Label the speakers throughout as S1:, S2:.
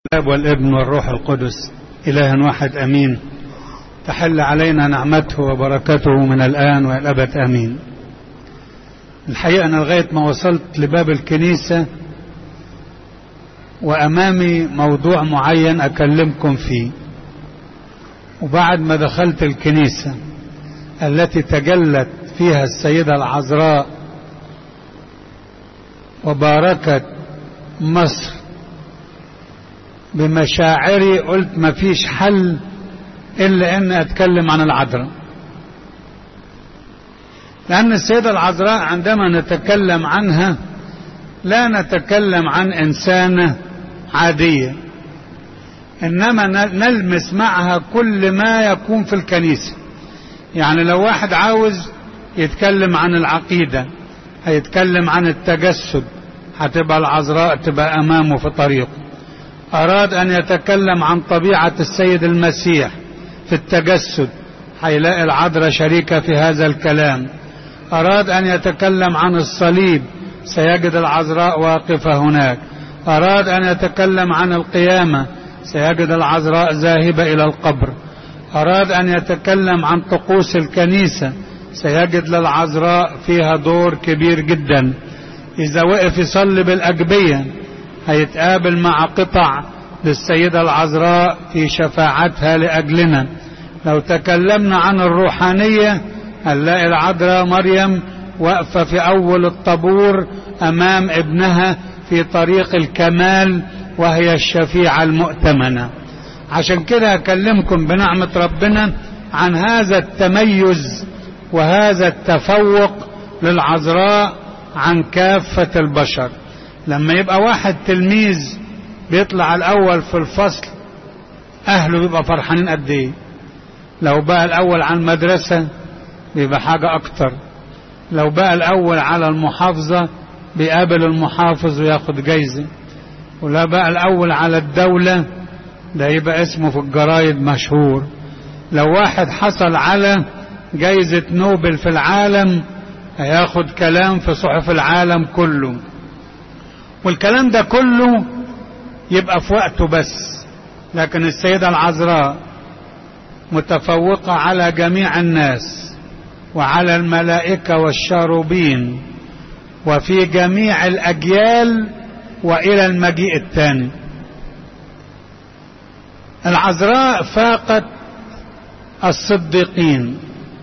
S1: الاب والابن والروح القدس اله واحد امين. تحل علينا نعمته وبركته من الان والى الابد امين. الحقيقه انا لغايه ما وصلت لباب الكنيسه وامامي موضوع معين اكلمكم فيه، وبعد ما دخلت الكنيسه التي تجلت فيها السيده العذراء وباركت مصر بمشاعري، قلت ما فيش حل إلا أن أتكلم عن العذراء، لأن السيدة العذراء عندما نتكلم عنها لا نتكلم عن إنسانة عادية، إنما نلمس معها كل ما يكون في الكنيسة. يعني لو واحد عاوز يتكلم عن العقيدة، هيتكلم عن التجسد، هتبقى العذراء تبقى أمامه في طريقه. أراد أن يتكلم عن طبيعة السيد المسيح في التجسد، هيلاقي العذراء شريكة في هذا الكلام. أراد أن يتكلم عن الصليب، سيجد العذراء واقفة هناك. أراد أن يتكلم عن القيامة، سيجد العذراء ذاهبة إلى القبر. أراد أن يتكلم عن طقوس الكنيسة، سيجد للعذراء فيها دور كبير جدا. إذا وقف يصلي بالأجبية هيتقابل مع قطع للسيدة العذراء في شفاعتها لأجلنا. لو تكلمنا عن الروحانية هنلاقي العذراء مريم واقفة في أول الطابور أمام ابنها في طريق الكمال، وهي الشفيعة المؤتمنة. عشان كده أكلمكم بنعمة ربنا عن هذا التميز وهذا التفوق للعذراء عن كافة البشر. لما يبقى واحد تلميذ بيطلع الأول في الفصل، أهله بيبقى فرحانين قد إيه؟ لو بقى الأول على المدرسة بيبقى حاجة أكتر. لو بقى الأول على المحافظة بيقابل المحافظ وياخد جايزة. ولو بقى الأول على الدولة ده يبقى اسمه في الجرايد مشهور. لو واحد حصل على جايزة نوبل في العالم هياخد كلام في صحف العالم كله. والكلام ده كله يبقى في وقته بس، لكن السيدة العذراء متفوقة على جميع الناس وعلى الملائكة والشاروبين وفي جميع الأجيال وإلى المجيء الثاني. العذراء فاقت الصديقين.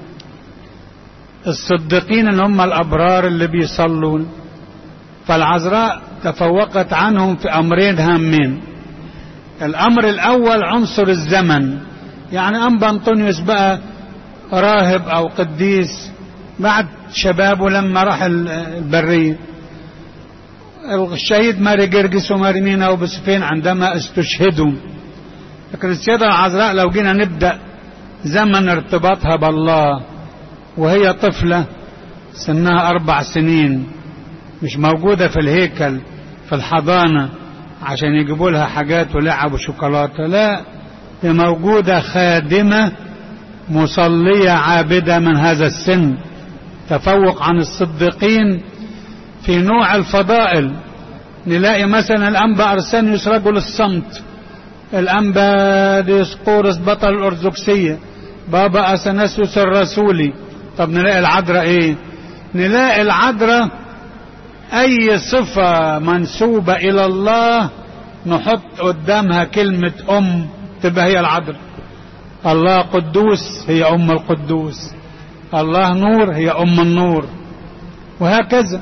S1: الصديقين اللي هم الأبرار اللي بيصلون، فالعذراء تفوقت عنهم في أمرين هامين. الأمر الأول عنصر الزمن، يعني أنبا أنطونيوس بقى راهب أو قديس بعد شبابه لما راح البرية. الشهيد ماري جرجس وماري مينا وبسفين عندما استشهدوا. لكن السيدة العذراء لو جينا نبدأ زمن ارتباطها بالله وهي طفلة سنها 4 سنين، مش موجودة في الهيكل في الحضانة عشان يجيبوا لها حاجات ولعب وشوكولاتة، لا، هي موجودة خادمة مصلية عابدة من هذا السن. تفوق عن الصديقين في نوع الفضائل. نلاقي مثلا الأنبا أرسانيوس رجل الصمت، الأنبا ديسقورس بطل الأرثوذكسية، بابا أثناسيوس الرسولي. طب نلاقي العذراء ايه؟ نلاقي العذراء اي صفة منسوبة الى الله نحط قدامها كلمة ام تبقى هي العذراء. الله قدوس هي ام القدوس، الله نور هي ام النور، وهكذا.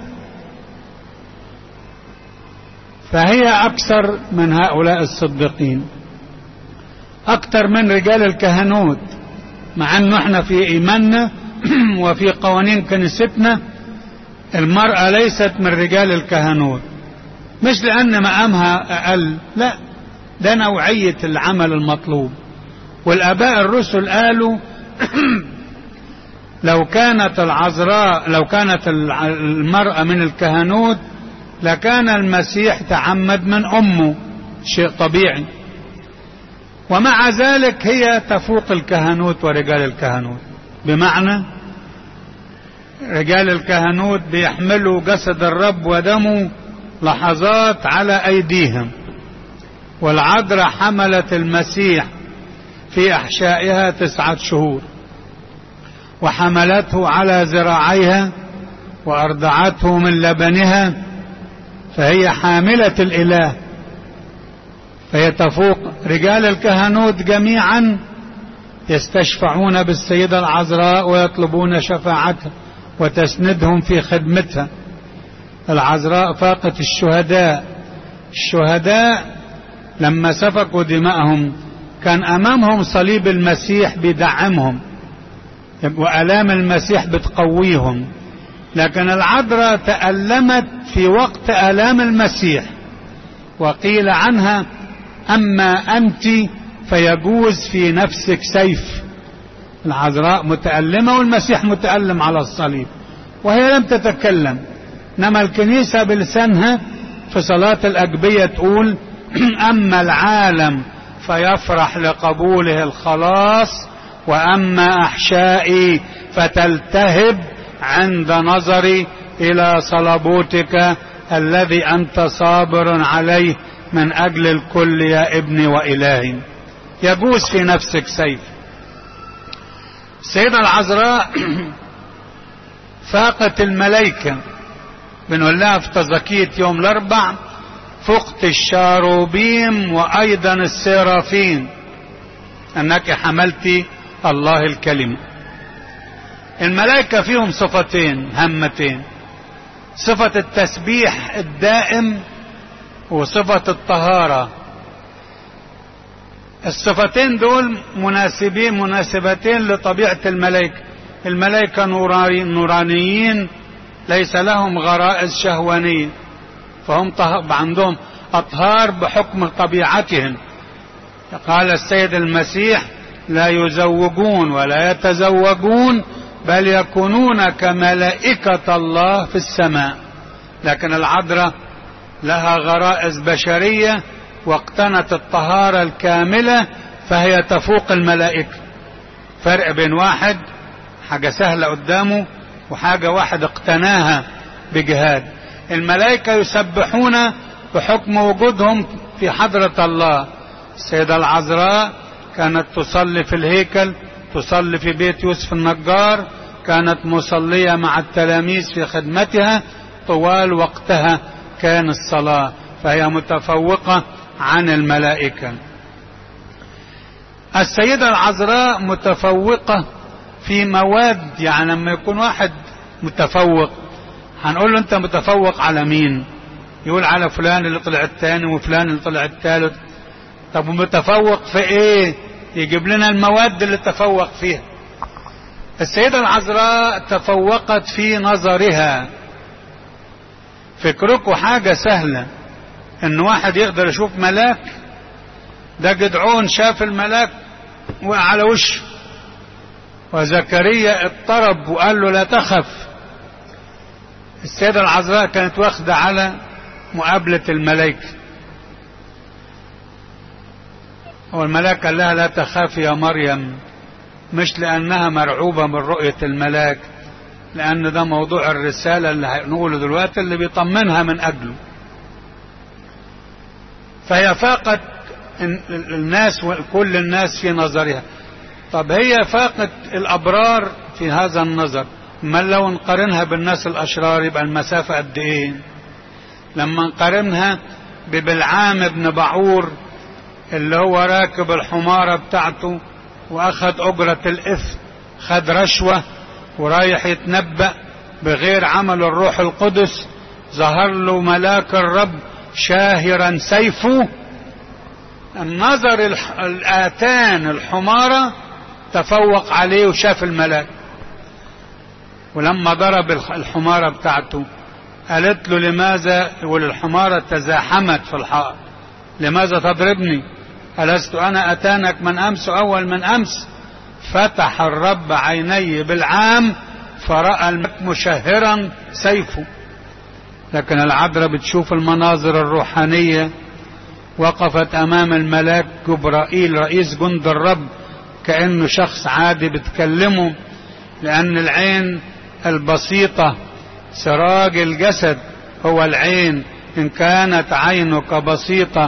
S1: فهي اكثر من هؤلاء الصديقين، اكثر من رجال الكهنوت، مع انه احنا في ايماننا وفي قوانين كنيستنا المرأة ليست من رجال الكهنوت، مش لأن مقامها أقل، لا، ده نوعية العمل المطلوب. والآباء الرسل قالوا لو كانت المرأة من الكهنوت لكان المسيح تعمد من أمه، شيء طبيعي. ومع ذلك هي تفوق الكهنوت ورجال الكهنوت، بمعنى رجال الكهنوت بيحملوا جسد الرب ودمه لحظات على أيديهم، والعذراء حملت المسيح في أحشائها 9 شهور، وحملته على ذراعيها وأرضعته من لبنها، فهي حاملة الإله، فهي تفوق رجال الكهنوت جميعا يستشفعون بالسيدة العذراء ويطلبون شفاعتها وتسندهم في خدمتها. العذراء فاقت الشهداء. الشهداء لما سفكوا دماءهم كان أمامهم صليب المسيح بيدعمهم وآلام المسيح بتقويهم، لكن العذراء تألمت في وقت آلام المسيح، وقيل عنها: أما أنت فيجوز في نفسك سيف. العذراء متألمة والمسيح متألم على الصليب وهي لم تتكلم، إنما الكنيسة بلسانها في صلاة الأجبية تقول: أما العالم فيفرح لقبوله الخلاص، وأما أحشائي فتلتهب عند نظري إلى صلبوتك الذي أنت صابر عليه من أجل الكل يا ابني وإلهي. يجوز في نفسك سيف. السيدة العذراء فاقت الملائكة، بنقول لها في تزكية يوم الأربع: فقت الشاروبيم وأيضا السرافين أنك حملت الله الكلمة. الملائكة فيهم صفتين هامتين: صفة التسبيح الدائم وصفة الطهارة. الصفتين دول مناسبتين لطبيعة الملائكة. الملائكة نورانيين ليس لهم غرائز شهوانية، فهم عندهم أطهار بحكم طبيعتهم. قال السيد المسيح: لا يزوجون ولا يتزوجون بل يكونون كملائكة الله في السماء. لكن العذراء لها غرائز بشرية واقتنت الطهارة الكاملة، فهي تفوق الملائكة. فرق بين واحد حاجة سهلة قدامه وحاجة واحد اقتناها بجهاد. الملائكة يسبحون بحكم وجودهم في حضرة الله. السيدة العذراء كانت تصلي في الهيكل، تصلي في بيت يوسف النجار، كانت مصلية مع التلاميذ في خدمتها طوال وقتها كان الصلاة، فهي متفوقة عن الملائكة. السيدة العذراء متفوقة في مواد، يعني لما يكون واحد متفوق هنقول له انت متفوق على مين؟ يقول على فلان اللي طلع الثاني وفلان اللي طلع الثالث. طب متفوق في ايه؟ يجيب لنا المواد اللي تفوق فيها. السيدة العذراء تفوقت في نظرها. فكركم حاجة سهلة ان واحد يقدر يشوف ملاك. ده جدعون شاف الملاك وقع على وشه، وزكريا اضطرب وقال له لا تخف. السيدة العذراء كانت واخدة على مقابلة الملائكة، والملاك قال لها لا تخاف يا مريم، مش لأنها مرعوبة من رؤية الملاك، لأن ده موضوع الرسالة اللي هنقوله دلوقتي اللي بيطمنها من أجله. فهي فاقت الناس وكل الناس في نظرها. طب هي فاقت الأبرار في هذا النظر، ما لو نقارنها بالناس الأشرار يبقى المسافة قد إيه؟ لما نقارنها ببلعام بن بعور اللي هو راكب الحمارة بتاعته وأخذ أجرة الإثم، خد رشوة ورايح يتنبأ بغير عمل الروح القدس، ظهر له ملاك الرب شاهرا سيفه. النظر الآتان الحمارة تفوق عليه وشاف الملاك، ولما ضرب الحمارة بتاعته قالت له لماذا، والحمارة تزاحمت في الحائط، لماذا تضربني؟ ألست أنا أتانك من أمس أول من أمس؟ فتح الرب عيني بالعام فرأى الملك مشهرا سيفه. لكن العذراء بتشوف المناظر الروحانية. وقفت أمام الملاك جبرائيل رئيس جند الرب كأنه شخص عادي بتكلمه، لأن العين البسيطة سراج الجسد هو العين. إن كانت عينك بسيطة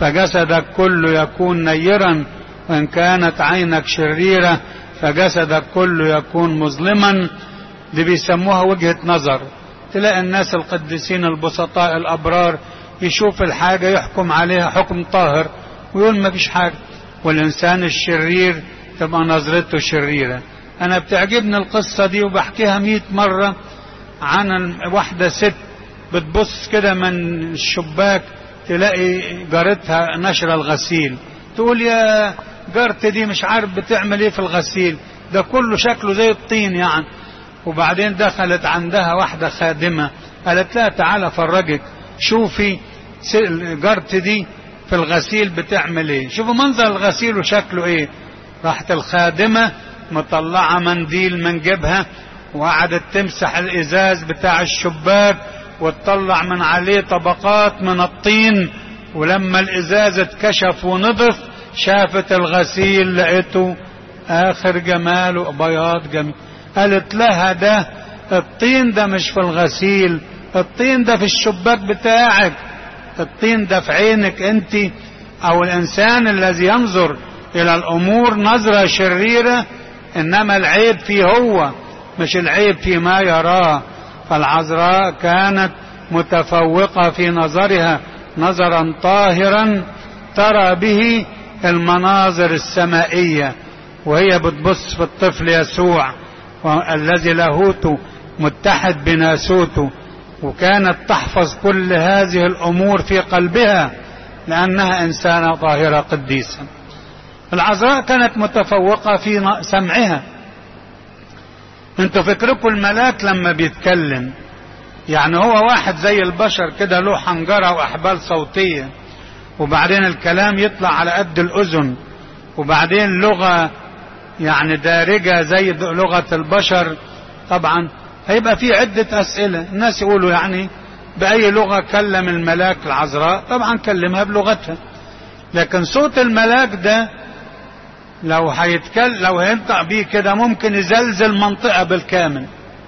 S1: فجسدك كله يكون نيرا، وإن كانت عينك شريرة فجسدك كله يكون مظلما. دي بيسموها وجهة نظر. تلاقي الناس القديسين البسطاء الأبرار يشوف الحاجة يحكم عليها حكم طاهر ويقول ما فيش حاجة، والإنسان الشرير تبقى نظرته شريرة. أنا بتعجبني القصة دي وبحكيها 100 مرة عن واحدة ست بتبص كده من الشباك تلاقي جارتها نشر الغسيل، تقول يا جارتي دي مش عارف بتعمل ايه في الغسيل ده كله شكله زي الطين يعني. وبعدين دخلت عندها واحدة خادمة قالت لها تعالى فرجك، شوفي جارتي دي في الغسيل بتعمل ايه، شوفوا منظر الغسيل وشكله ايه. راحت الخادمة مطلعة منديل من جيبها وقعدت تمسح الازاز بتاع الشباك وتطلع من عليه طبقات من الطين، ولما الازاز اتكشف ونضف شافت الغسيل لقيته اخر جمال وبياض جميل. قالت لها ده الطين ده مش في الغسيل، الطين ده في الشباك بتاعك، الطين ده في عينك انت، او الانسان الذي ينظر الى الامور نظرة شريرة، انما العيب فيه هو مش العيب فيما يراه. فالعذراء كانت متفوقة في نظرها نظرا طاهرا ترى به المناظر السمائية، وهي بتبص في الطفل يسوع الذي لاهوته متحد بناسوته، وكانت تحفظ كل هذه الأمور في قلبها لأنها إنسانة طاهرة قديسة. العذراء كانت متفوقة في سمعها. انتوا فكركم الملاك لما بيتكلم يعني هو واحد زي البشر كده له حنجرة وأحبال صوتية، وبعدين الكلام يطلع على قد الأذن، وبعدين لغة يعني دارجة زي لغة البشر. طبعا هيبقى في عدة أسئلة، الناس يقولوا يعني بأي لغة كلم الملاك العذراء؟ طبعا كلمها بلغتها، لكن صوت الملاك ده لو هينطق بيه كده ممكن يزلزل منطقة بالكامل،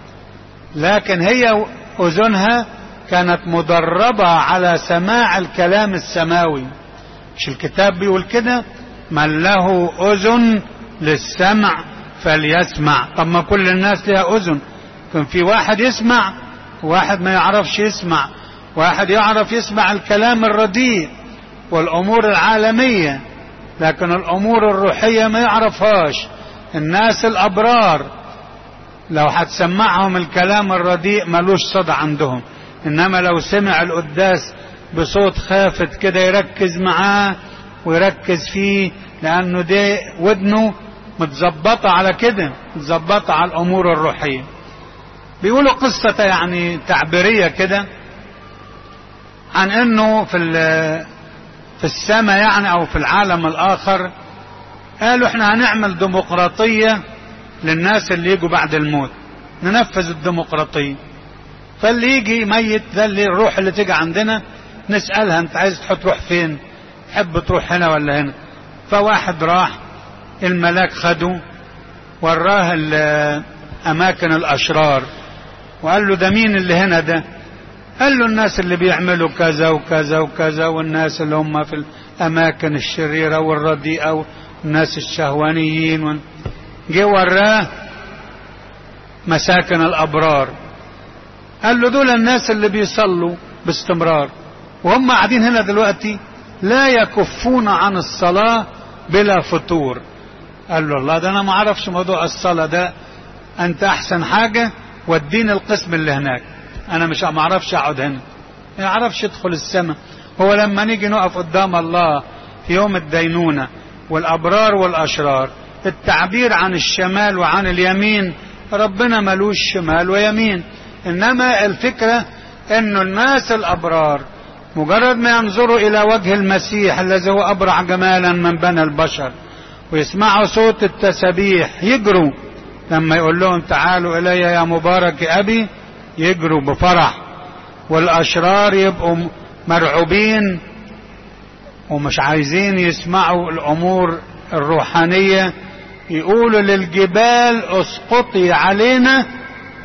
S1: لكن هي أذنها كانت مدربة على سماع الكلام السماوي. مش الكتاب بيقول كده من له أذن للسمع فليسمع؟ طب ما كل الناس لها أذن، كان في واحد يسمع وواحد ما يعرفش يسمع، واحد يعرف يسمع الكلام الرديء والأمور العالمية، لكن الأمور الروحية ما يعرفهاش. الناس الأبرار لو هتسمعهم الكلام الرديء ملوش صدى عندهم، إنما لو سمع القداس بصوت خافت كده يركز معاه ويركز فيه، لأنه ده ودنه متظبطة على كده، متظبطة على الأمور الروحية. بيقولوا قصة يعني تعبيرية كده عن إنه في السماء يعني أو في العالم الآخر قالوا إحنا هنعمل ديمقراطية للناس اللي يجوا بعد الموت، ننفذ الديمقراطية. فاللي يجي ميت ده اللي الروح اللي تيجي عندنا نسألها أنت عايز تروح فين؟ تحب تروح هنا ولا هنا؟ فواحد راح الملاك خده وراه أماكن الأشرار وقال له ده مين اللي هنا ده؟ قال له الناس اللي بيعملوا كذا وكذا وكذا، والناس اللي هم في الأماكن الشريرة والرديئة والناس الشهوانيين. جه وراه مساكن الأبرار، قال له دول الناس اللي بيصلوا باستمرار وهم قاعدين هنا دلوقتي لا يكفون عن الصلاة بلا فتور. قال له الله، ده أنا ما أعرفش موضوع الصلاة ده، أنت أحسن حاجة وديني القسم اللي هناك، أنا مش ما أعرفش أقعد هنا، ما يعرفش يدخل السماء. هو لما نيجي نقف قدام الله في يوم الدينونة والأبرار والأشرار، التعبير عن الشمال وعن اليمين، ربنا ملوش شمال ويمين، إنما الفكرة إنه الناس الأبرار مجرد ما ينظروا إلى وجه المسيح الذي هو أبرع جمالا من بني البشر ويسمعوا صوت التسبيح يجروا، لما يقول لهم تعالوا إلي يا مبارك أبي يجروا بفرح. والأشرار يبقوا مرعوبين ومش عايزين يسمعوا الأمور الروحانية، يقولوا للجبال اسقطي علينا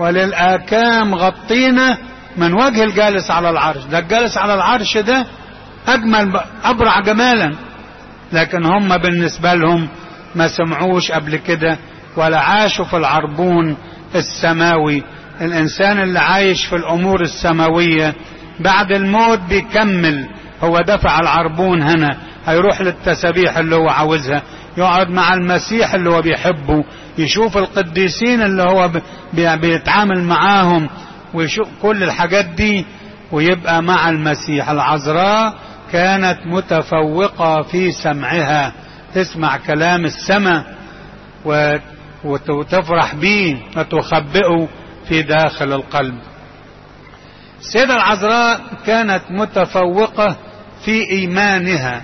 S1: وللآكام غطينا من وجه الجالس على العرش. ده الجالس على العرش ده أجمل أبرع جمالا، لكن هم بالنسبة لهم ما سمعوش قبل كده ولا عاشوا في العربون السماوي. الإنسان اللي عايش في الأمور السماوية بعد الموت بيكمل، هو دفع العربون هنا، هيروح للتسابيح اللي هو عاوزها، يقعد مع المسيح اللي هو بيحبه، يشوف القديسين اللي هو بيتعامل معاهم، ويشوف كل الحاجات دي ويبقى مع المسيح. العذراء كانت متفوقة في سمعها، تسمع كلام السماء وتفرح به وتخبئه في داخل القلب. السيدة العذراء كانت متفوقة في إيمانها.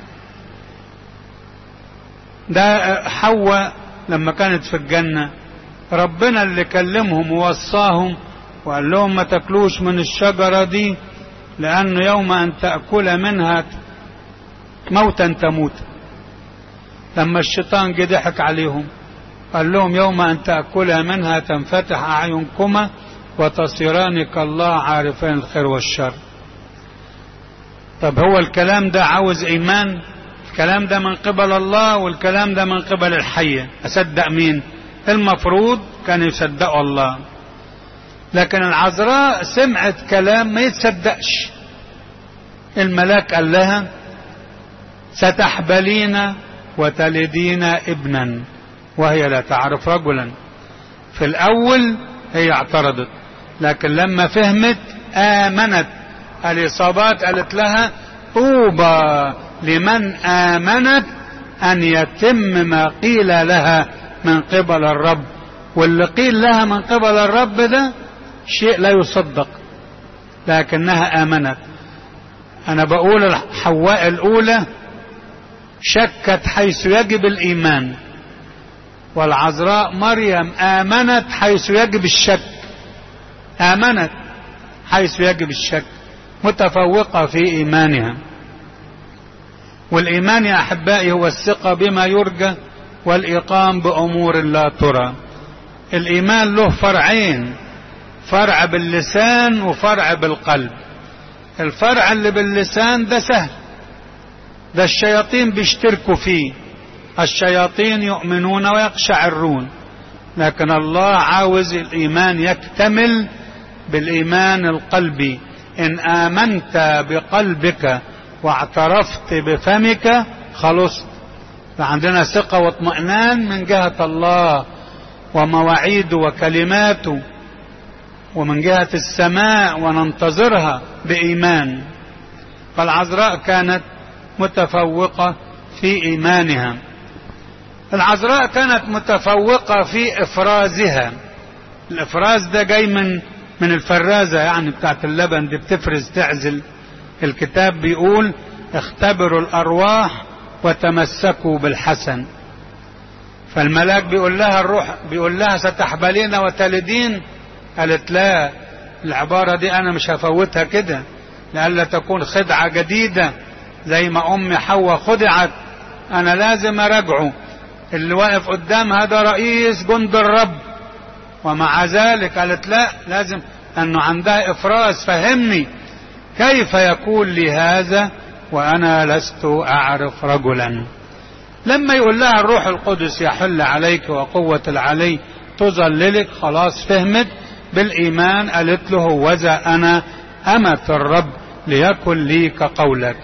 S1: ده حواء لما كانت في الجنة ربنا اللي كلمهم ووصاهم وقال لهم ما تاكلوش من الشجرة دي، لأنه يوم أن تأكل منها موتا تموت. لما الشيطان جه ضحك عليهم قال لهم يوم أن تأكل منها تنفتح أعينكما وتصيران كالله عارفين الخير والشر. طب هو الكلام ده عاوز إيمان؟ الكلام ده من قبل الله والكلام ده من قبل الحية، أصدق مين؟ المفروض كان يصدقوا الله، لكن العذراء سمعت كلام ما يتصدقش. الملاك قال لها ستحبلين وتلدين ابنا وهي لا تعرف رجلا. في الأول هي اعترضت، لكن لما فهمت آمنت. الإصابات قالت لها طوبى لمن آمنت أن يتم ما قيل لها من قبل الرب. واللي قيل لها من قبل الرب ده شيء لا يصدق، لكنها آمنت. أنا بقول حواء الأولى شكت حيث يجب الإيمان، والعذراء مريم آمنت حيث يجب الشك. آمنت حيث يجب الشك، متفوقة في إيمانها. والإيمان يا أحبائي هو الثقة بما يرجى والإقام بأمور لا ترى. الإيمان له فرعين، فرع باللسان وفرع بالقلب. الفرع اللي باللسان ده سهل، ده الشياطين بيشتركوا فيه، الشياطين يؤمنون ويقشعرون، لكن الله عاوز الإيمان يكتمل بالإيمان القلبي. إن آمنت بقلبك واعترفت بفمك خلصت. فعندنا ثقة واطمئنان من جهة الله ومواعيده وكلماته، ومن جهة السماء وننتظرها بإيمان. فالعذراء كانت متفوقة في إيمانها. العذراء كانت متفوقة في إفرازها. الإفراز ده جاي من الفرازة، يعني بتاعت اللبن دي، بتفرز تعزل. الكتاب بيقول اختبروا الأرواح وتمسكوا بالحسن. فالملاك بيقول لها الروح، بيقول لها ستحبلين وتلدين. قالت لا، العبارة دي أنا مش هفوتها كده لألا تكون خدعة جديدة زي ما أم حواء خدعت. أنا لازم أراجعه، اللي واقف قدام هذا رئيس جند الرب. ومع ذلك قالت لا، لازم، أنه عندها إفراز. فهمني كيف يكون لي هذا وأنا لست أعرف رجلا. لما يقول لها الروح القدس يحل عليك وقوة العلي تظللك، خلاص فهمت بالإيمان. قالت له وذا أنا أمة الرب ليكن لي كقولك.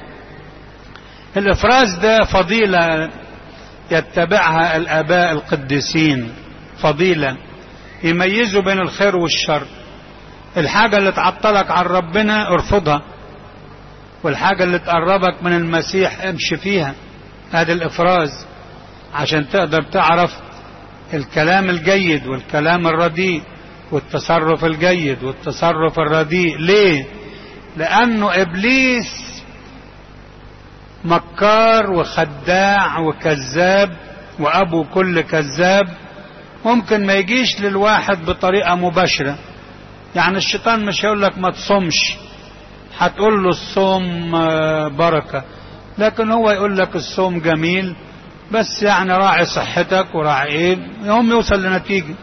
S1: الإفراز ده فضيلة يتبعها الآباء القديسين، فضيلة يميزوا بين الخير والشر. الحاجة اللي تعطلك عن ربنا ارفضها، والحاجة اللي تقربك من المسيح امشي فيها. هذا الإفراز عشان تقدر تعرف الكلام الجيد والكلام الرديء والتصرف الجيد والتصرف الرديء. ليه؟ لأنه إبليس مكار وخداع وكذاب وأبو كل كذاب. ممكن ما يجيش للواحد بطريقة مباشرة، يعني الشيطان مش هيقول لك ما تصومش، هتقول له الصوم بركة، لكن هو يقول لك الصوم جميل، بس يعني راعي صحتك وراعي ايه، يوم يوصل لنتيجة.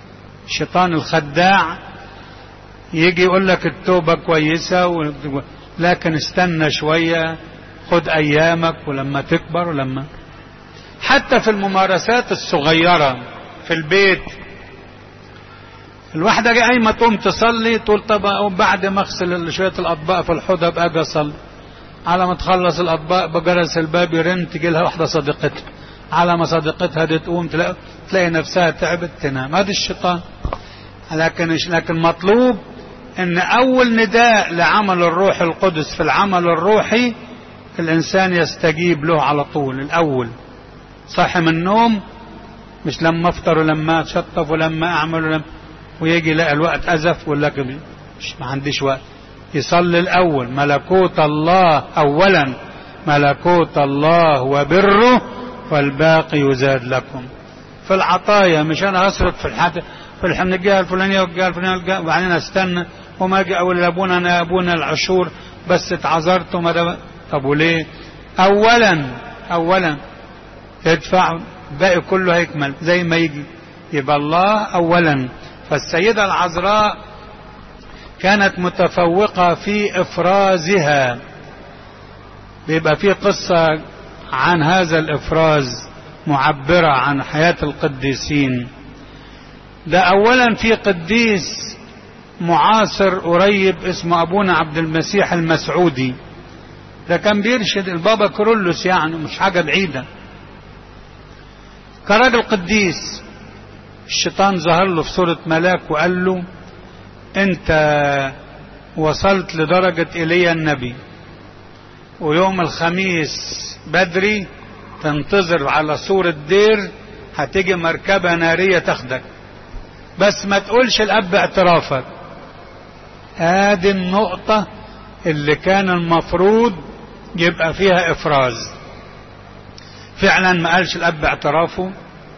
S1: الشيطان الخداع يجي يقول لك التوبة كويسة لكن استنى شوية، خد أيامك، ولما تكبر ولما حتى في الممارسات الصغيرة في البيت، الواحدة قايمة تقوم تصلي، تقول طب بعد ما اغسل شوية الأطباق في الحوض أبقى أصلي. على ما تخلص الأطباق بجرس الباب يرن، تجي لها واحدة صديقتها، على ما صديقتها دي تقوم تلاقي نفسها تعبت تنام. هذا الشيطان. لكن مطلوب ان اول نداء لعمل الروح القدس في العمل الروحي الانسان يستجيب له على طول. الاول صاحي من النوم، مش لما افطر ولما اتشطف ولما اعمل ولما ويجي يلاقي الوقت ازف ويقول لك مش ما عنديش وقت. يصلي الاول ملكوت الله اولا، ملكوت الله وبره والباقي يزاد لكم. في العطايا مش انا اصرف في الجهه الفلانيه والجهه الفلانيه وبعدين استنى وما اجي اقول لابونا انا ابونا العشور بس اتعذرت وما. طب وليه؟ اولا ادفع، باقي كله هيكمل زي ما يجي. يبقى الله اولا. فالسيدة العذراء كانت متفوقة في افرازها. بيبقى في قصة عن هذا الافراز معبرة عن حياة القديسين. ده اولا في قديس معاصر قريب اسمه ابونا عبد المسيح المسعودي، ده كان بيرشد البابا كيرلس، يعني مش حاجة بعيدة. كراجل قديس الشيطان ظهر له في صورة ملاك وقال له انت وصلت لدرجة ايليا النبي، ويوم الخميس بدري تنتظر على سور الدير، هتيجي مركبة نارية تاخدك، بس ما تقولش الاب اعترافك. هذه النقطة اللي كان المفروض يبقى فيها افراز. فعلا ما قالش الاب اعترافه،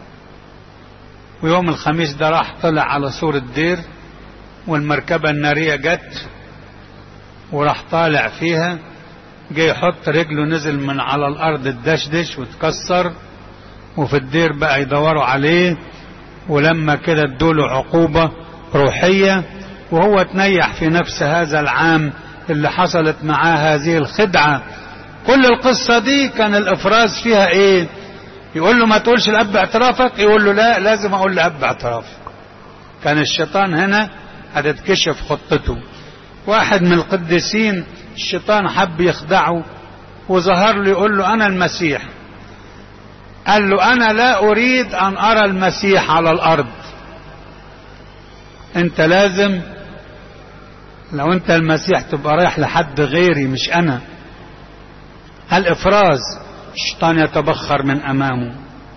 S1: ويوم الخميس ده راح طلع على سور الدير، والمركبة النارية جت وراح طالع فيها، جاي يحط رجله نزل من على الارض الدشدش وتكسر، وفي الدير بقى يدوروا عليه، ولما كده ادوله عقوبة روحية، وهو تنيح في نفس هذا العام اللي حصلت معاه هذه الخدعة. كل القصة دي كان الافراز فيها ايه؟ يقول له ما تقولش الاب اعترافك، يقول له لا لازم اقول لاب اعترافك. كان الشيطان هنا هتتكشف خطته. واحد من القديسين الشيطان حب يخدعه وظهر له يقول له انا المسيح. قال له انا لا اريد ان ارى المسيح على الارض، انت لازم لو انت المسيح تبقى رايح لحد غيري مش انا. الافراز الشيطان يتبخر من امامه.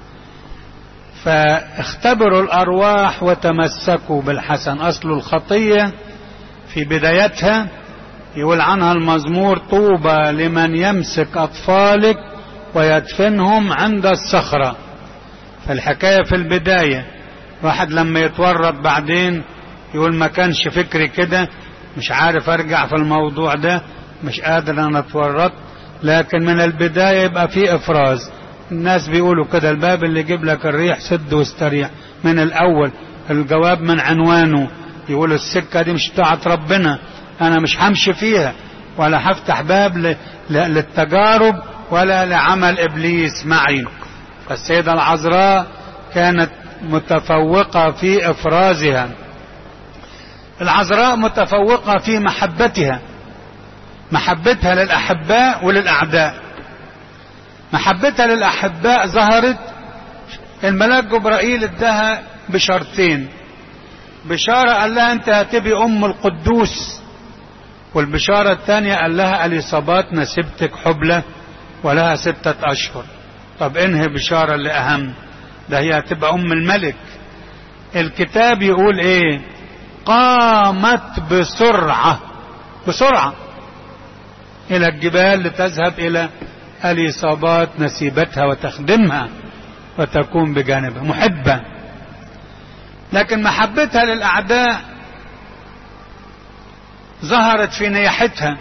S1: فاختبروا الارواح وتمسكوا بالحسن. اصل الخطية في بدايتها يقول عنها المزمور طوبى لمن يمسك اطفالك ويدفنهم عند الصخرة. فالحكاية في البداية، واحد لما يتورط بعدين يقول ما كانش فكري كده، مش عارف ارجع في الموضوع ده، مش قادر انا اتورط. لكن من البداية يبقى في افراز. الناس بيقولوا كده الباب اللي يجيب لك الريح سد واستريح. من الاول الجواب من عنوانه يقولوا السكة دي مش بتاعت ربنا، انا مش همشي فيها ولا هفتح باب للتجارب ولا لعمل ابليس معي. فالسيدة العذراء كانت متفوقة في افرازها. العذراء متفوقة في محبتها للأحباء وللأعداء. محبتها للأحباء ظهرت، الملاك جبرائيل ادها بشرطين. بشارة قال لها انت هتبقي ام القدوس، والبشارة الثانية قال لها اليصابات نسبتك حبلة ولها 6 أشهر. طب انهي بشارة اللي اهم؟ ده هي هتبقى ام الملك. الكتاب يقول ايه؟ قامت بسرعة الى الجبال لتذهب الى اليصابات نسيبتها وتخدمها وتكون بجانبها محبة. لكن محبتها للأعداء ظهرت في نياحتها.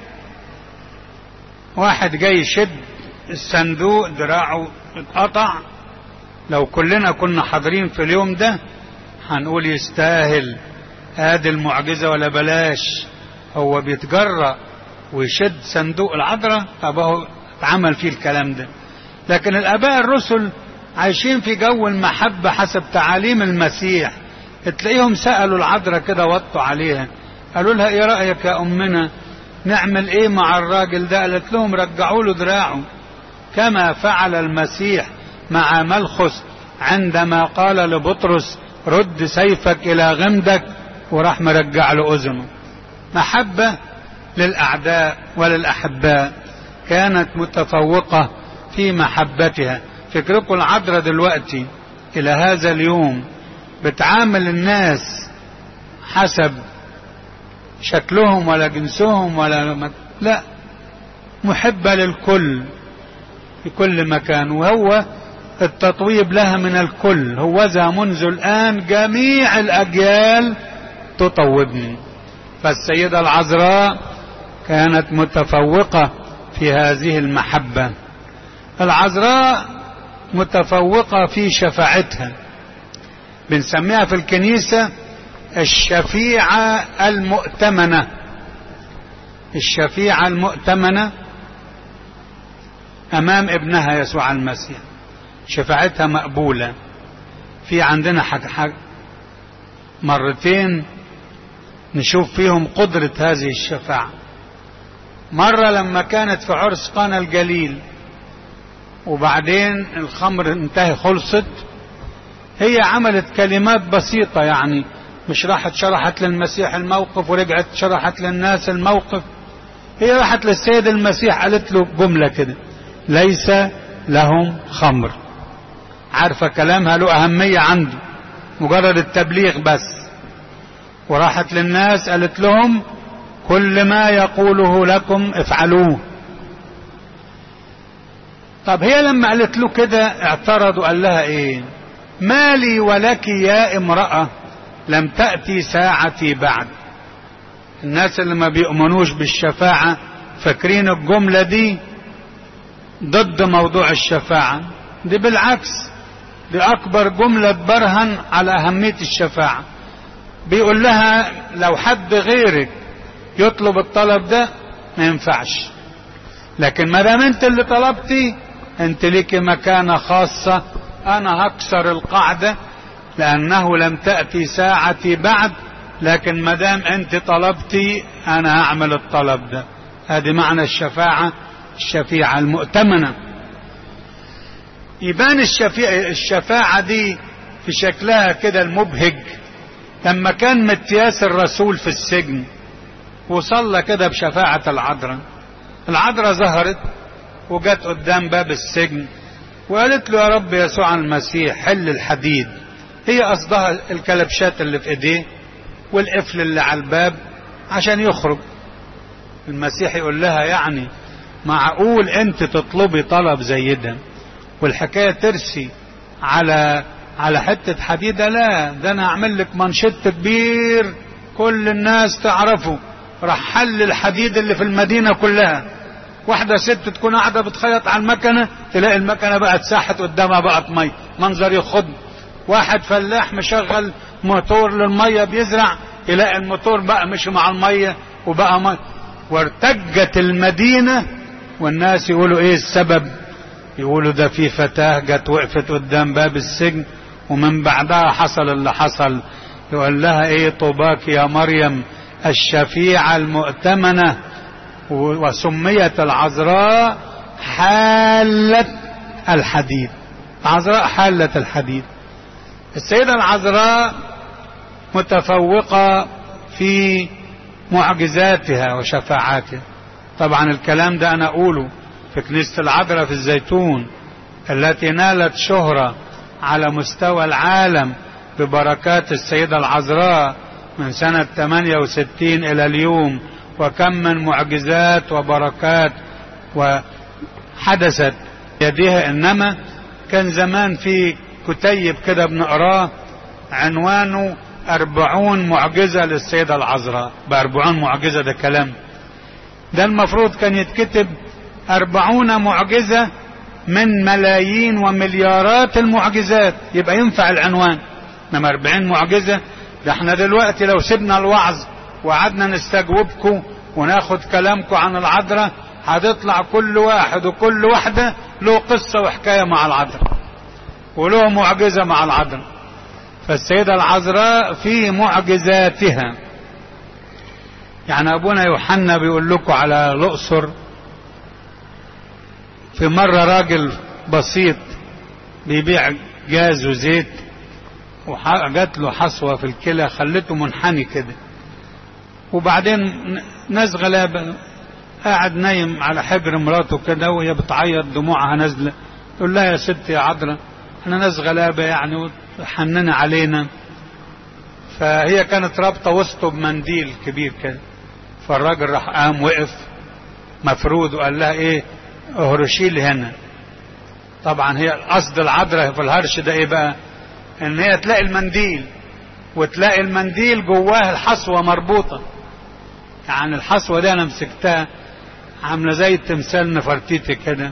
S1: واحد جاي يشد الصندوق دراعه اتقطع، لو كلنا كنا حاضرين في اليوم ده هنقول يستاهل، ادي المعجزة ولا بلاش، هو بيتجرأ ويشد صندوق العذراء، طب هو اتعمل فيه الكلام ده. لكن الآباء الرسل عايشين في جو المحبة حسب تعاليم المسيح. تلاقيهم سألوا العذراء كده وطوا عليها، قالوا لها ايه رأيك يا أمنا نعمل ايه مع الراجل ده؟ قالت لهم رجعوا له دراعه كما فعل المسيح مع ملخص عندما قال لبطرس رد سيفك إلى غمدك، وراح مرجع له أذنه. محبة للأعداء وللأحباء، كانت متفوقة في محبتها. فكركم العذراء دلوقتي إلى هذا اليوم بتعامل الناس حسب شكلهم ولا جنسهم لا، محبة للكل في كل مكان، وهو التطويب لها من الكل. هوذا منذ الآن جميع الأجيال تطوبني. فالسيدة العذراء كانت متفوقة في هذه المحبة. العذراء متفوقة في شفاعتها، بنسميها في الكنيسة الشفيعة المؤتمنة. الشفيعة المؤتمنة أمام ابنها يسوع المسيح، شفاعتها مقبولة. في عندنا مرتين نشوف فيهم قدرة هذه الشفاعة. مرة لما كانت في عرس قانا الجليل، وبعدين الخمر انتهى خلصت، هي عملت كلمات بسيطة، يعني مش راحت شرحت للمسيح الموقف ورجعت شرحت للناس الموقف. هي راحت للسيد المسيح قالت له جملة كده: ليس لهم خمر. عارفة كلامها له أهمية عنده، مجرد التبليغ بس. وراحت للناس قالت لهم كل ما يقوله لكم افعلوه. طب هي لما قالت له كده اعترض وقال لها ايه؟ ما لي ولك يا امرأة لم تأتي ساعتي بعد. الناس اللي ما بيؤمنوش بالشفاعة فاكرين الجملة دي ضد موضوع الشفاعة. دي بالعكس، دي أكبر جملة برهن على أهمية الشفاعة. بيقول لها لو حد غيرك يطلب الطلب ده ما ينفعش، لكن ما دام انت اللي طلبتي انت ليك مكانة خاصة. انا هكسر القاعدة لانه لم تأتي ساعتي بعد، لكن ما دام انت طلبتي انا هعمل الطلب ده. هذه معنى الشفاعة، الشفيعة المؤتمنة. يبان الشفاعة دي في شكلها كده المبهج. لما كان متياس الرسول في السجن وصلى كده بشفاعة العذراء، العذراء ظهرت وجت قدام باب السجن وقالت له يا رب يسوع المسيح حل الحديد. هي قصدها الكلبشات اللي في ايديه والقفل اللي على الباب عشان يخرج. المسيح يقول لها يعني معقول انت تطلبي طلب زي ده والحكاية ترسي على حتة حديدة؟ لا، ده انا اعمل لك منشط كبير كل الناس تعرفه. راح حل الحديد اللي في المدينة كلها. واحدة ست تكون قاعدة بتخيط على المكنة تلاقي المكنة بقت ساحت قدامها بقت مي، منظر يخض. واحد فلاح مشغل موتور للمية بيزرع يلاقي الموتور بقى مش مع المية وبقى مي. وارتجت المدينة والناس يقولوا ايه السبب؟ يقولوا ده في فتاة جت وقفت قدام باب السجن ومن بعدها حصل اللي حصل. يقول لها ايه؟ طوباك يا مريم الشفيعة المؤتمنة. وسميت العذراء حالة الحديد. عذراء حالة الحديد. السيدة العذراء متفوقة في معجزاتها وشفاعاتها. طبعا الكلام ده انا اقوله في كنيسة العذراء في الزيتون التي نالت شهرة على مستوى العالم ببركات السيدة العذراء من سنة 68 إلى اليوم. وكم من معجزات وبركات وحدثت يديها. إنما كان زمان في كتيب كده بنقراه عنوانه 40 معجزة للسيدة العذراء. ب40 معجزة ده كلام، ده المفروض كان يتكتب 40 معجزة من ملايين ومليارات المعجزات، يبقى ينفع العنوان. انما 40 معجزة ده احنا دلوقتي لو سيبنا الوعظ وقعدنا نستجوبكم وناخد كلامكم عن العذراء هتطلع كل واحد وكل واحدة له قصة وحكاية مع العذراء وله معجزة مع العذراء. فالسيدة العذراء في معجزاتها. يعني أبونا يوحنا بيقول لكم على الأقصر، في مرة راجل بسيط بيبيع جاز وزيت وجات له حصوة في الكلى خلته منحني كده، وبعدين ناس غلابة قاعد نايم على حجر مراته كده وهي بتعيط دموعها نازلة، تقول لها يا ست يا عذراء احنا ناس غلابة يعني وحننا علينا. فهي كانت رابطة وسطه بمنديل كبير كده، فالراجل راح قام وقف مفروض وقال لها ايه اهرشي لي هنا. طبعا هي قصد العذراء في الهرش ده ايه بقى؟ ان هي تلاقي المنديل وتلاقي المنديل جواه الحصوة مربوطة. يعني الحصوة دي انا مسكتها عاملة زي التمثال نفرتيتي كده،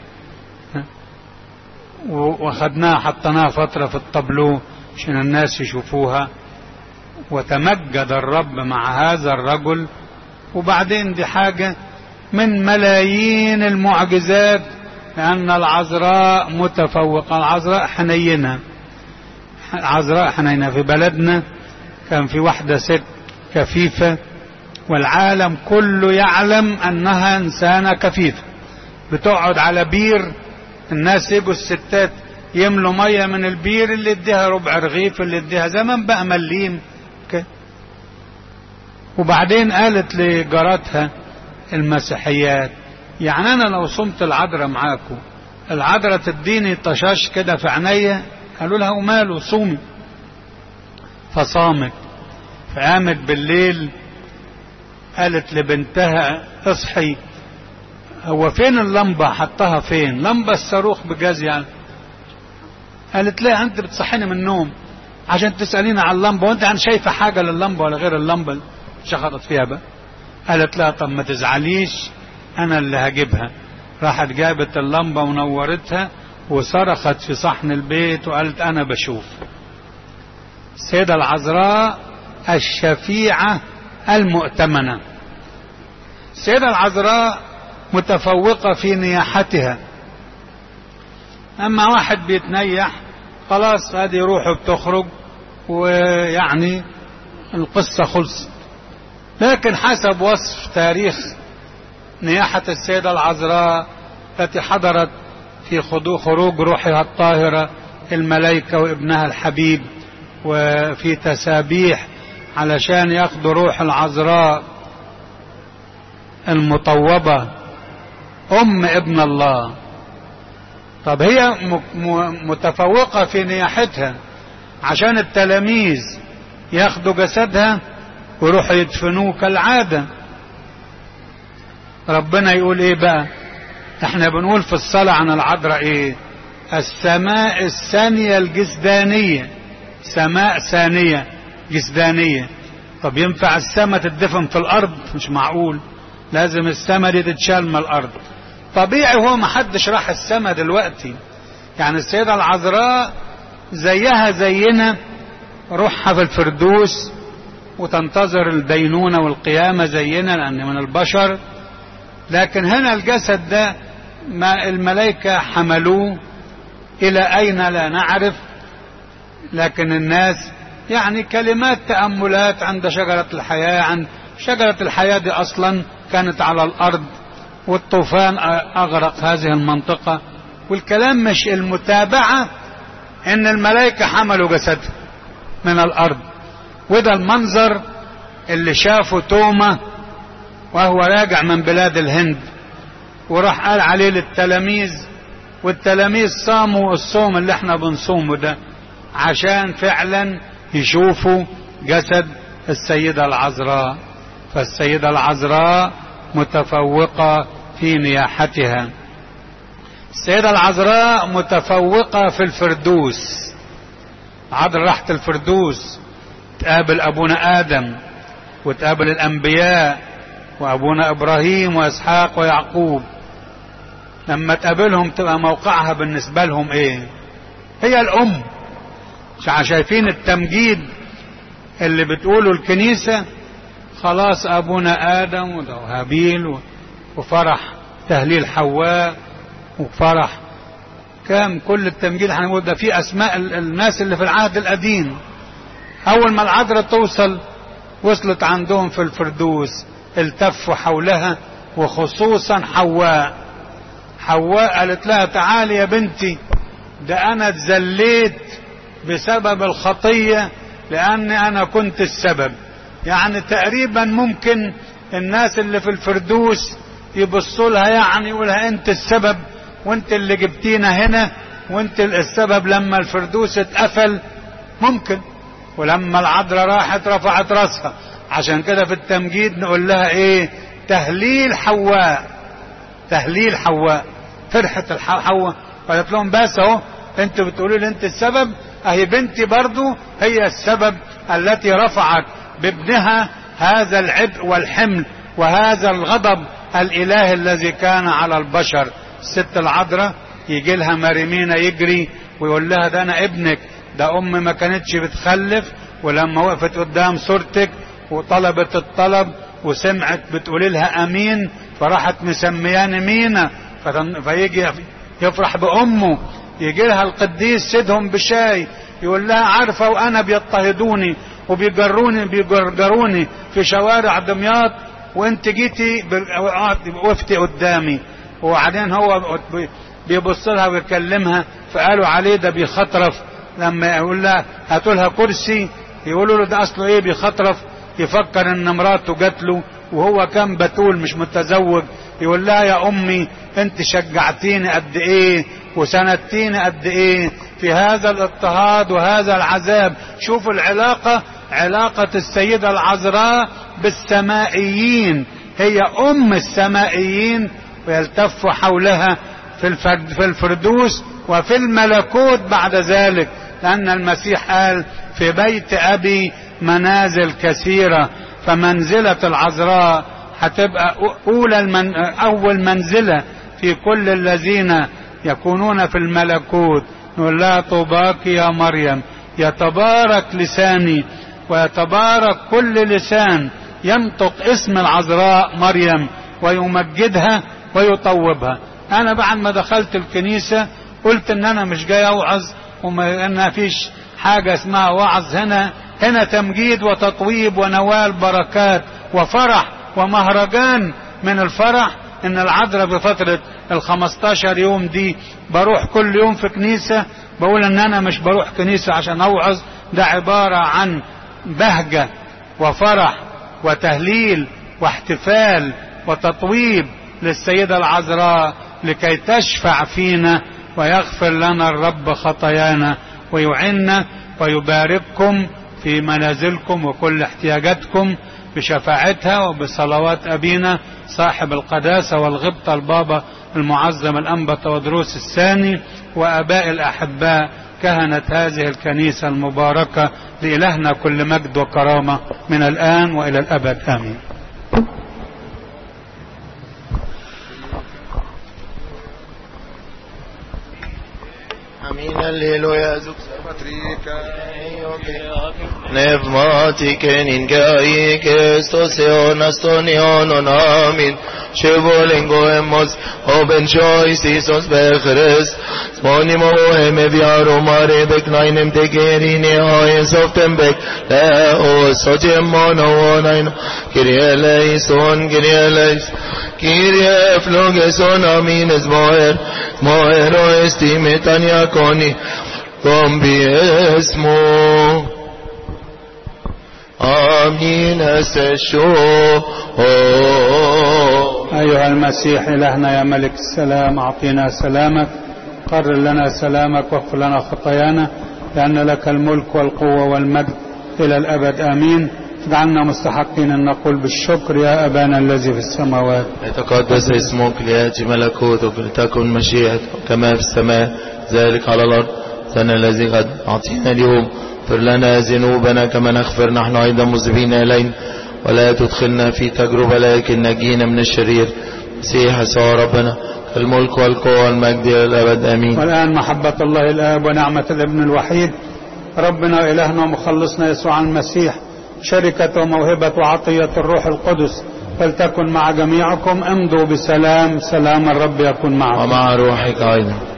S1: واخدناها حطيناها فترة في الطابلو عشان الناس يشوفوها، وتمجد الرب مع هذا الرجل. وبعدين دي حاجة من ملايين المعجزات، لأن العذراء متفوقة، العذراء حنينة، العذراء حنينة. في بلدنا كان في واحدة ست كفيفة والعالم كله يعلم أنها إنسانة كفيفة، بتقعد على بير، الناس يجوا الستات يملوا مية من البير، اللي يديها ربع رغيف، اللي يديها زمان بقى مليم كده. وبعدين قالت لجاراتها المسيحيات يعني انا لو صمت العذراء معاكم العذراء تديني طشاش كده في عينيا؟ قالوا لها وماله صومي. فصامت. فقامت بالليل قالت لبنتها اصحي، هو فين اللمبة؟ حطها فين؟ لمبة الصاروخ بجاز يعني. قالت لا انت بتصحيني من النوم عشان تسأليني على اللمبة، وانت يعني شايفة حاجة لللمبة ولا غير اللمبة؟ شخطت فيها بقى. قالت لا طب ما تزعليش انا اللي هجيبها. راحت جابت اللمبة ونورتها وصرخت في صحن البيت وقالت انا بشوف. السيدة العذراء الشفيعة المؤتمنة. السيدة العذراء متفوقة في نياحتها. اما واحد بيتنيح خلاص هذه روحه بتخرج ويعني القصة خلصت. لكن حسب وصف تاريخ نياحة السيدة العذراء التي حضرت في خروج روحها الطاهرة الملائكة وابنها الحبيب، وفي تسابيح علشان ياخدوا روح العذراء المطوبة أم ابن الله. طب هي متفوقة في نياحتها عشان التلاميذ ياخدوا جسدها ويروحوا يدفنوه كالعادة. ربنا يقول ايه بقى؟ احنا بنقول في الصلاة عن العذراء ايه؟ السماء الثانية الجسدانية، سماء ثانية جسدانية. طب ينفع السماء تدفن في الارض؟ مش معقول، لازم السماء دي تتشال من الارض. طبيعي هو ما حدش راح السماء دلوقتي، يعني السيدة العذراء زيها زينا روحها في الفردوس وتنتظر الدينونة والقيامة زينا لأن من البشر. لكن هنا الجسد ده ما الملائكة حملوه إلى أين لا نعرف، لكن الناس يعني كلمات تأملات عند شجرة الحياة. عن شجرة الحياة دي أصلا كانت على الأرض والطوفان أغرق هذه المنطقة، والكلام مش المتابعة إن الملائكة حملوا جسده من الأرض. وده المنظر اللي شافه توما وهو راجع من بلاد الهند، وراح قال عليه للتلاميذ، والتلاميذ صاموا الصوم اللي احنا بنصومه ده عشان فعلا يشوفوا جسد السيدة العذراء. فالسيدة العذراء متفوقة في نياحتها. السيدة العذراء متفوقة في الفردوس. العذراء راحت الفردوس تقابل أبونا آدم وتقابل الأنبياء وأبونا إبراهيم وإسحاق ويعقوب. لما تقابلهم تبقى موقعها بالنسبة لهم إيه؟ هي الأم. شايفين التمجيد اللي بتقوله الكنيسة؟ خلاص أبونا آدم وهابيل وفرح تهليل حواء وفرح كام كل التمجيد هنقول ده في أسماء الناس اللي في العهد القديم. أول ما العذراء توصل وصلت عندهم في الفردوس التفوا حولها، وخصوصا حواء قالت لها تعالي يا بنتي، ده أنا اتذليت بسبب الخطية لأني أنا كنت السبب. يعني تقريبا ممكن الناس اللي في الفردوس يبصوا لها يعني يقولها أنت السبب وأنت اللي جبتينا هنا وأنت السبب لما الفردوس اتقفل ممكن. ولما العذراء راحت رفعت راسها، عشان كده في التمجيد نقول لها ايه؟ تهليل حواء. فرحة حواء قالت لهم بس اهو انتوا بتقولوا لي انت السبب، اهي بنتي برضو هي السبب التي رفعت بابنها هذا العبء والحمل وهذا الغضب الالهي الذي كان على البشر. الست العذراء يجي لها مريمينا يجري ويقول لها ده انا ابنك، ده امي ما كانتش بتخلف، ولما وقفت قدام صورتك وطلبت الطلب وسمعت بتقولي لها امين فراحت مسمياني مينا، فيجي يفرح بامه. يجي لها القديس سيدهم بشاي يقول لها عارفه وانا بيضطهدوني وبيجرجروني في شوارع دمياط وانت جيتي وقفتي قدامي. وبعدين هو بيبص لها ويكلمها، فقالوا عليه ده بيخطرف. لما يقول لها هاتوا لها كرسي يقولوا له ده اصله ايه بيخطرف، يفكر ان مراته جات له وهو كان بتول مش متزوج. يقول لها يا امي انت شجعتيني قد ايه وسندتيني قد ايه في هذا الاضطهاد وهذا العذاب. شوفوا العلاقة، علاقة السيدة العذراء بالسمائيين، هي ام السمائيين ويلتف حولها في الفردوس وفي الملكوت بعد ذلك، لأن المسيح قال في بيت أبي منازل كثيرة. فمنزلة العذراء هتبقى أول منزلة في كل الذين يكونون في الملكوت. نقول لها طوباك يا مريم، يتبارك لساني ويتبارك كل لسان ينطق اسم العذراء مريم ويمجدها ويطوبها. انا بعد ما دخلت الكنيسة قلت ان انا مش جاي اوعظ وما فيش حاجة اسمها وعظ. هنا تمجيد وتطويب ونوال بركات وفرح ومهرجان من الفرح. ان العذراء بفترة 15 يوم دي بروح كل يوم في كنيسة. بقول ان انا مش بروح كنيسة عشان اوعظ، ده عبارة عن بهجة وفرح وتهليل واحتفال وتطويب للسيدة العذراء لكي تشفع فينا ويغفر لنا الرب خطايانا ويعيننا ويبارككم في منازلكم وكل احتياجاتكم بشفاعتها وبصلوات أبينا صاحب القداسة والغبطة البابا المعظم الأنبا تودروس الثاني وأباء الأحباء كهنة هذه الكنيسة المباركة. لإلهنا كل مجد وكرامة من الآن وإلى الأبد آمين.
S2: Amin, alleluia, patrika, Pneumatic in Gaik, Stosion, Astonion, Amin, Chevolengo, Emos, Oben Choice, Isos Becheres, Sponimo, Emeviaro, Mare, Beknainem, Tegerine, Hoyes of Tembek, Leo, Sogemono, Kyrie, Kyrie flogeson amin es moero estime tania coni combi esmo amin esesho.
S1: أيها المسيح إلهنا يا ملك السلام، أعطينا سلامك، قرر لنا سلامك واغفر لنا خطايانا، لأن لك الملك والقوة والمجد إلى الأبد آمين. اجعلنا مستحقين أن نقول بالشكر يا أبانا الذي في السماوات.
S2: يتقدس اسمك، ليأتي ملكوتك، لتكن مشيئتك كما في السماء ذلك على الأرض. لنا الذي قد أعطينا اليوم، اغفر لنا ذنوبنا كما نغفر نحن أيضا مذنبين إلينا، ولا تدخلنا في تجربة لكن نجينا من الشرير. مسيح يسوع ربنا الملك والقوة والمجد إلى الأبد آمين.
S1: والآن محبة الله الآب ونعمة الابن الوحيد ربنا وإلهنا ومخلصنا يسوع المسيح شركة وموهبة وعطية الروح القدس فلتكن مع جميعكم. امضوا بسلام، سلام الرب يكن معكم
S2: ومع روحك أيضا.